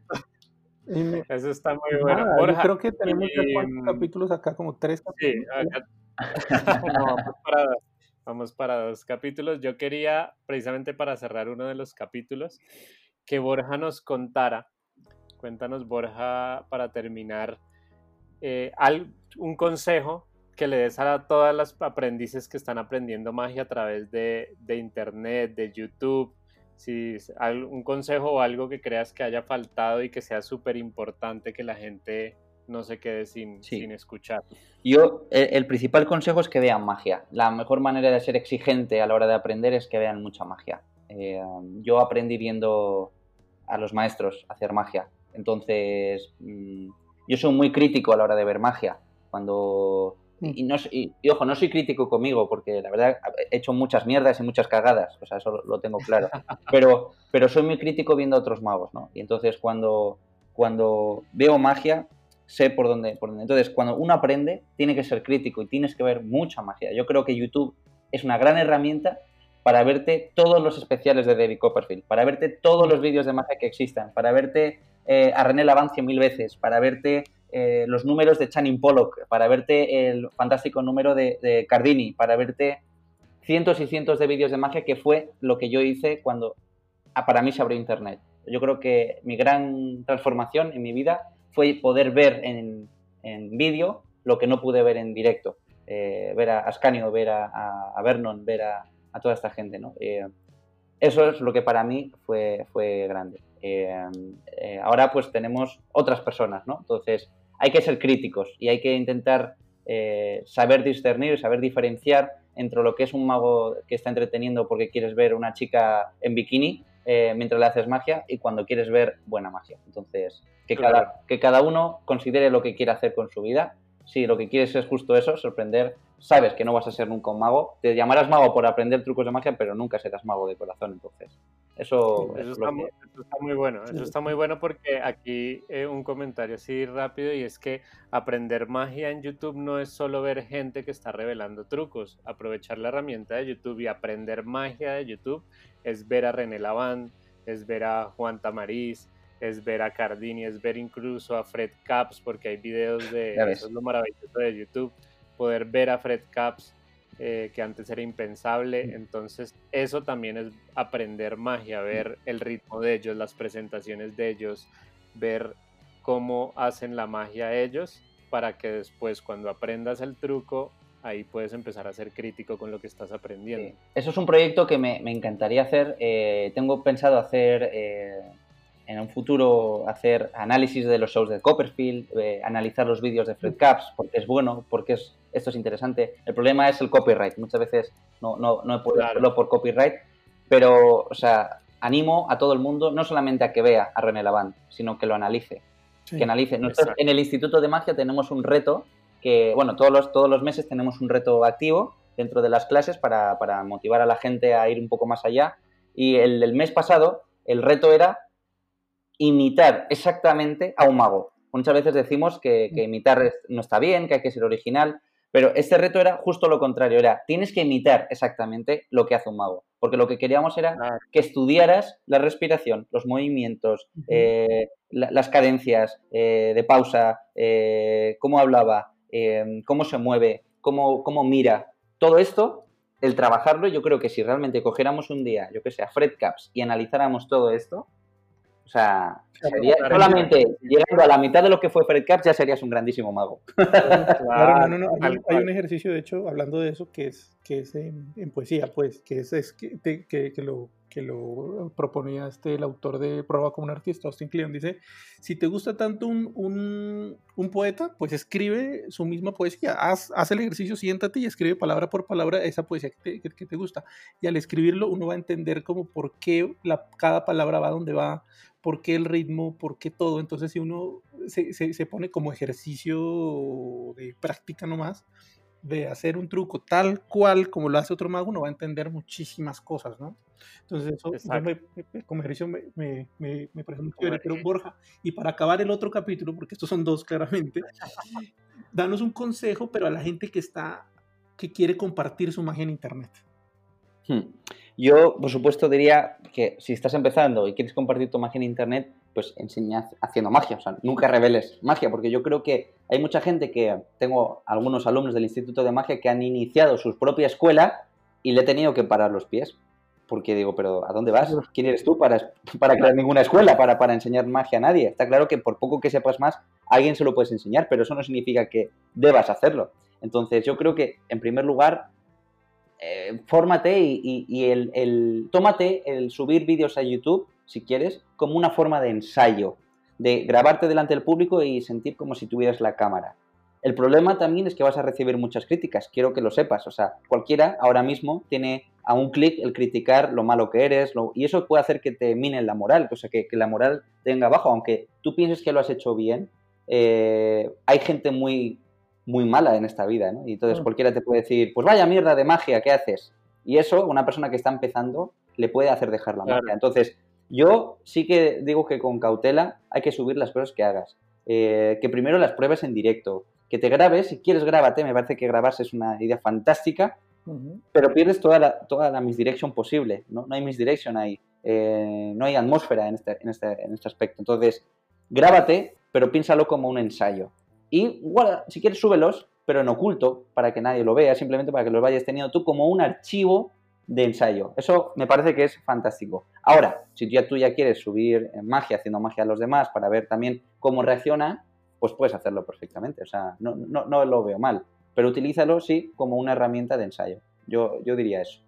Y me- eso está muy Nada, bueno. yo Borja, creo que tenemos ya y, cuántos mm, capítulos acá, como tres sí, capítulos. acá- no, vamos para dos. Vamos para dos capítulos. Yo quería, precisamente para cerrar uno de los capítulos, que Borja nos contara. Cuéntanos, Borja, para terminar, eh, al- un consejo que le des a todas las aprendices que están aprendiendo magia a través de, de internet, de YouTube. Si es al- un consejo o algo que creas que haya faltado y que sea súper importante que la gente no se quede sin, Sí. sin escuchar. Yo, el, el principal consejo es que vean magia. La mejor manera de ser exigente a la hora de aprender es que vean mucha magia. Eh, yo aprendí viendo a los maestros hacer magia. Entonces, mmm, yo soy muy crítico a la hora de ver magia. Cuando... Y, y, no, y, y ojo, no soy crítico conmigo porque la verdad he hecho muchas mierdas y muchas cagadas. O sea, eso lo, lo tengo claro. Pero, pero soy muy crítico viendo a otros magos, ¿no? Y entonces cuando, cuando veo magia... sé por dónde, por dónde. Entonces, cuando uno aprende, tiene que ser crítico y tienes que ver mucha magia. Yo creo que YouTube es una gran herramienta para verte todos los especiales de David Copperfield, para verte todos los vídeos de magia que existan, para verte eh, a René Lavant cien mil veces, para verte eh, los números de Channing Pollock, para verte el fantástico número de, de Cardini, para verte cientos y cientos de vídeos de magia, que fue lo que yo hice cuando ah, para mí se abrió Internet. Yo creo que mi gran transformación en mi vida fue poder ver en, en vídeo lo que no pude ver en directo. Eh, ver a Ascanio, ver a, a, a Vernon, ver a, a toda esta gente, ¿no? Eh, eso es lo que para mí fue, fue grande. Eh, eh, ahora pues tenemos otras personas, ¿no? Entonces hay que ser críticos y hay que intentar eh, saber discernir, saber diferenciar entre lo que es un mago que está entreteniendo porque quieres ver una chica en bikini eh, mientras le haces magia y cuando quieres ver buena magia. Entonces, que cada, que cada uno considere lo que quiere hacer con su vida. Si lo que quieres es justo eso, sorprender, sabes que no vas a ser nunca un mago. Te llamarás mago por aprender trucos de magia, pero nunca serás mago de corazón. Entonces, eso, Eso es está, lo muy, que... eso está muy bueno, eso está muy bueno porque aquí eh, un comentario así rápido y es que aprender magia en YouTube no es solo ver gente que está revelando trucos, aprovechar la herramienta de YouTube y aprender magia de YouTube es ver a René Lavant, es ver a Juan Tamariz, es ver a Cardini, es ver incluso a Fred Capps porque hay videos de, eso es lo maravilloso de YouTube, poder ver a Fred Capps Eh, que antes era impensable, entonces eso también es aprender magia, ver el ritmo de ellos, las presentaciones de ellos, ver cómo hacen la magia ellos, para que después cuando aprendas el truco, ahí puedes empezar a ser crítico con lo que estás aprendiendo. Sí. Eso es un proyecto que me, me encantaría hacer, eh, tengo pensado hacer eh, en un futuro, hacer análisis de los shows de Copperfield, eh, analizar los vídeos de Fred Capps, porque es bueno, porque es esto es interesante. El problema es el copyright. Muchas veces no, no, no he podido Claro. hacerlo por copyright, pero, o sea, animo a todo el mundo, no solamente a que vea a René Lavant, sino que lo analice. Sí. Que analice. Nosotros Exacto. en el Instituto de Magia tenemos un reto que, bueno, todos los, todos los meses tenemos un reto activo dentro de las clases para, para motivar a la gente a ir un poco más allá. Y el, el mes pasado, el reto era imitar exactamente a un mago. Muchas veces decimos que, que imitar no está bien, que hay que ser original, pero este reto era justo lo contrario, era tienes que imitar exactamente lo que hace un mago, porque lo que queríamos era Claro. que estudiaras la respiración, los movimientos, Ujú. eh, la, las cadencias eh, de pausa, eh, cómo hablaba, eh, cómo se mueve, cómo, cómo mira, todo esto, el trabajarlo, yo creo que si realmente cogiéramos un día, yo que sé, a Fred Capps y analizáramos todo esto, o sea, sería, solamente llegando a la mitad de lo que fue Fred Capps ya serías un grandísimo mago. Claro, no, no, no. Hay, un, hay un ejercicio, de hecho, hablando de eso, que es, que es en, en poesía, pues, que es, es que, te, que, que, lo, que lo proponía este, el autor de Prueba como un artista, Austin Kleon. Dice, si te gusta tanto un, un, un poeta, pues escribe su misma poesía. Haz, haz el ejercicio, siéntate y escribe palabra por palabra esa poesía que te, que, que te gusta. Y al escribirlo uno va a entender como por qué la, cada palabra va donde va, por qué el ritmo, por qué todo. Entonces si uno se, se, se pone como ejercicio de práctica nomás, de hacer un truco tal cual como lo hace otro mago, uno va a entender muchísimas cosas, ¿no? Entonces eso, eso me, me, como ejercicio me, me, me, me parece muy chévere. Pero Borja, y para acabar el otro capítulo, porque estos son dos claramente, danos un consejo, pero a la gente que está, que quiere compartir su magia en internet. Hmm. Yo, por supuesto, diría que si estás empezando y quieres compartir tu magia en internet, pues enseña haciendo magia, o sea, nunca reveles magia, porque yo creo que hay mucha gente que, tengo algunos alumnos del Instituto de Magia que han iniciado su propia escuela y le he tenido que parar los pies, porque digo, pero ¿a dónde vas? ¿Quién eres tú para, para crear ninguna escuela, para, para enseñar magia a nadie? Está claro que por poco que sepas más, a alguien se lo puedes enseñar, pero eso no significa que debas hacerlo. Entonces yo creo que, en primer lugar, Eh, fórmate y, y, y el, el, tómate el subir vídeos a YouTube, si quieres, como una forma de ensayo, de grabarte delante del público y sentir como si tuvieras la cámara. El problema también es que vas a recibir muchas críticas, quiero que lo sepas, o sea, cualquiera ahora mismo tiene a un clic el criticar lo malo que eres, lo, y eso puede hacer que te minen la moral, o sea, que, que la moral tenga abajo, aunque tú pienses que lo has hecho bien, eh, hay gente muy... muy mala en esta vida, ¿no? Y entonces cualquiera te puede decir, pues vaya mierda de magia, ¿qué haces? Y eso, una persona que está empezando, le puede hacer dejar la Claro. magia. Entonces, yo sí que digo que con cautela hay que subir las cosas que hagas. Eh, que primero las pruebes en directo. Que te grabes, si quieres grábate, me parece que grabarse es una idea fantástica, uh-huh. Pero pierdes toda la, toda la misdirection posible, ¿no? No hay misdirection ahí, eh, no hay atmósfera en este, en, este, en este aspecto. Entonces, grábate, pero piénsalo como un ensayo. Y guarda, si quieres súbelos, pero en oculto, para que nadie lo vea, simplemente para que los vayas teniendo tú como un archivo de ensayo. Eso me parece que es fantástico. Ahora, si tú ya, tú ya quieres subir magia, haciendo magia a los demás, para ver también cómo reacciona, pues puedes hacerlo perfectamente. O sea, no, no, no lo veo mal. Pero utilízalo, sí, como una herramienta de ensayo. Yo, yo diría eso.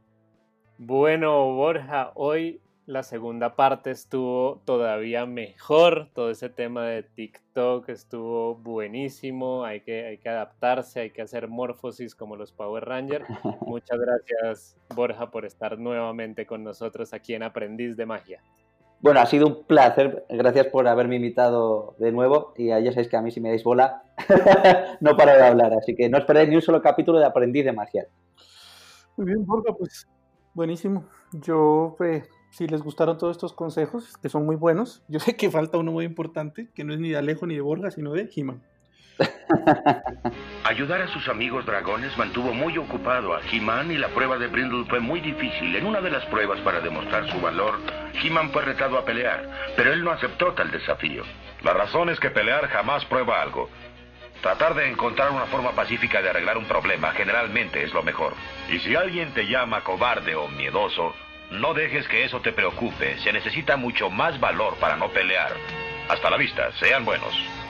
Bueno, Borja, hoy la segunda parte estuvo todavía mejor, todo ese tema de TikTok estuvo buenísimo, hay que, hay que adaptarse, hay que hacer morfosis como los Power Rangers. Muchas gracias, Borja, por estar nuevamente con nosotros aquí en Aprendiz de Magia. Bueno, ha sido un placer, gracias por haberme invitado de nuevo y ya sabéis que a mí si me dais bola no paro de hablar, así que no esperéis ni un solo capítulo de Aprendiz de Magia. Muy bien, Borja, pues buenísimo. Yo... Eh... Si les gustaron todos estos consejos, que son muy buenos, yo sé que falta uno muy importante, que no es ni de Alejo ni de Borja, sino de He-Man. Ayudar a sus amigos dragones mantuvo muy ocupado a He-Man y la prueba de Brindle fue muy difícil. En una de las pruebas para demostrar su valor, He-Man fue retado a pelear, pero él no aceptó tal desafío. La razón es que pelear jamás prueba algo. Tratar de encontrar una forma pacífica de arreglar un problema generalmente es lo mejor. Y si alguien te llama cobarde o miedoso, no dejes que eso te preocupe. Se necesita mucho más valor para no pelear. Hasta la vista. Sean buenos.